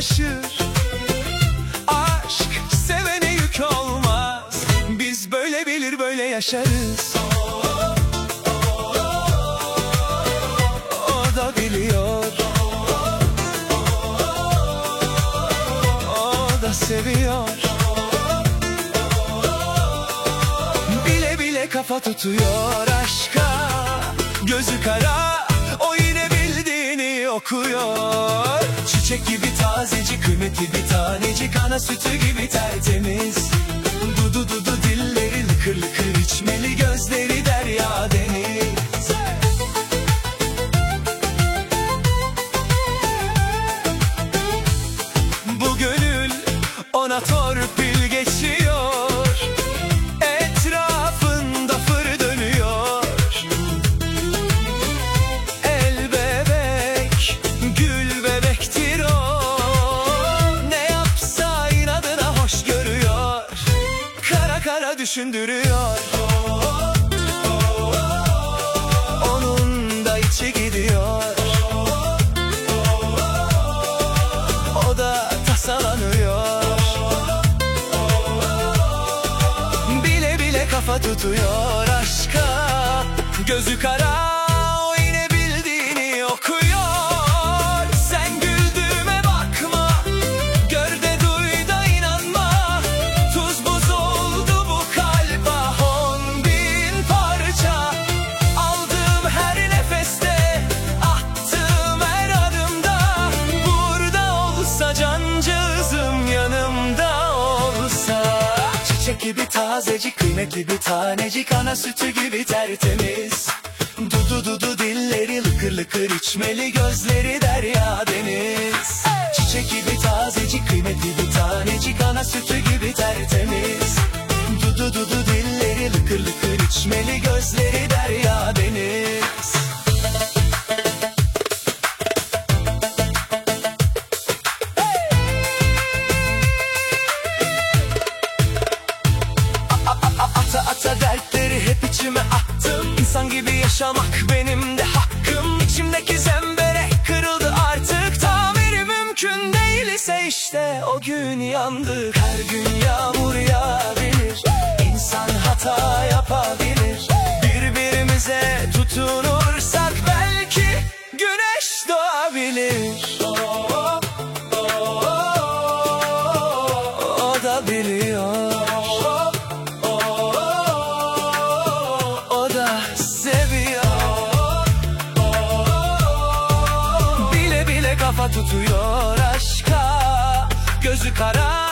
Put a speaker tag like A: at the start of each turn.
A: taşır. Aşk sevene yük olmaz, biz böyle bilir böyle yaşarız. O da biliyor, o da seviyor. Bile bile kafa tutuyor aşka, gözü kara, o yine bildiğini okuyor. Çiçek gibi tazecik, kıymetli bir tanecik, ana sütü gibi tertemiz. Dudu dudu dilleri lıkır lıkır içmeli, gözleri derya deniz. Bu gönül ona torpil geçiyor, etrafında fır dönüyor. El bebek, gül bebektir o, ne yapsa inadına hoş görüyor. Kara kara düşündürüyor, onun da içi gidiyor. O da tasalanıyor, bile bile kafa tutuyor aşka, gözü kara, o yine bildiğini okuyor. Sen güldüğüme bakma, gör de duy da inanma, tuz buz oldu bu kalp, ah 10.000 parça. Aldığım her nefeste, attığım her adımda, burada olsa cancağızım, yanımda olsa. Çiçek gibi tazecik, kıymetli bir tanecik, ana sütü gibi tertemiz. Dudu dudu dilleri lıkır lıkır içmeli, gözleri derya deniz. Çiçek gibi tazecik, kıymetli bir tanecik, ana sütü gibi tertemiz. Dudu dudu dilleri lıkır lıkır içmeli, gözleri derya deniz. Ata ata dertleri hep içime attım, İnsan gibi yaşamak benim de hakkım. İçimdeki zemberek kırıldı artık, tamiri mümkün değil ise işte o gün yandık. Her gün yağmur yağabilir, İnsan hata yapabilir. Birbirimize tutunursak belki güneş doğabilir. O da biliyor, o da seviyor. Bile bile kafa tutuyor aşka, gözü kara,